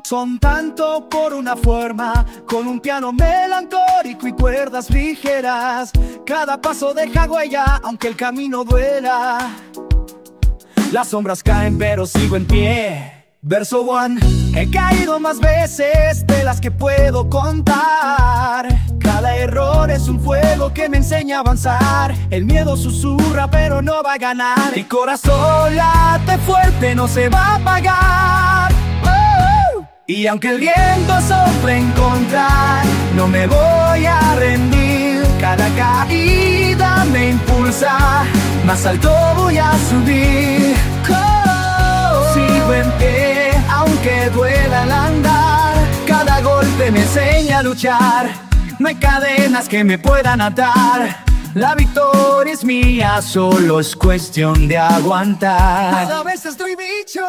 Son tanto por una forma, con un piano melancólico y cuerdas ligeras. Cada paso deja huella, aunque el camino duela. Las sombras caen pero sigo en pie. Verso 1. He caído más veces de las que puedo contar. Cada error es un fuego que me enseña a avanzar. El miedo susurra pero no va a ganar. Mi corazón late fuerte, no se va a apagar. Y aunque el viento sople en contra, no me voy a rendir. Cada caída me impulsa, más alto voy a subir. Sigo en pie, aunque duela al andar. Cada golpe me enseña a luchar. No hay cadenas que me puedan atar. La victoria es mía, solo es cuestión de aguantar. Cada vez estoy bicho.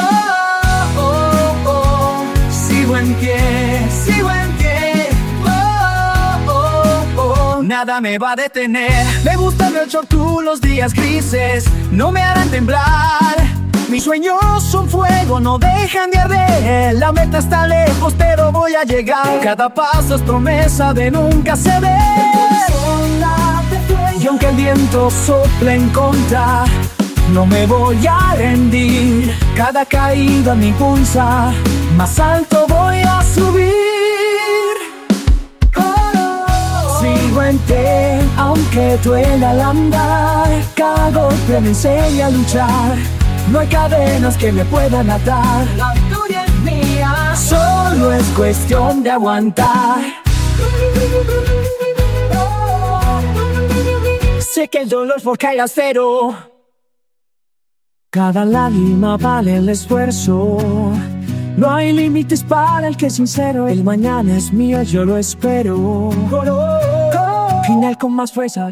Sigo en pie, sigo en pie. Nada me va a detener. Me gusta ver tú los días grises, no me harán temblar. Mis sueños son fuego, no dejan de arder. La meta está lejos, pero voy a llegar. Cada paso es promesa de nunca ceder. Y aunque el viento sople en contra, no me voy a rendir. Cada caída me impulsa, más alto voy a subir. Sigo en pie, aunque duela al andar. Cada golpe me enseña a luchar. No hay cadenas que me puedan atar. La victoria es mía, solo es cuestión de aguantar. Sé que el dolor forja el acero. Cada lágrima vale el esfuerzo. No hay límites para el que es sincero. El mañana es mío, yo lo espero. Final con más fuerza.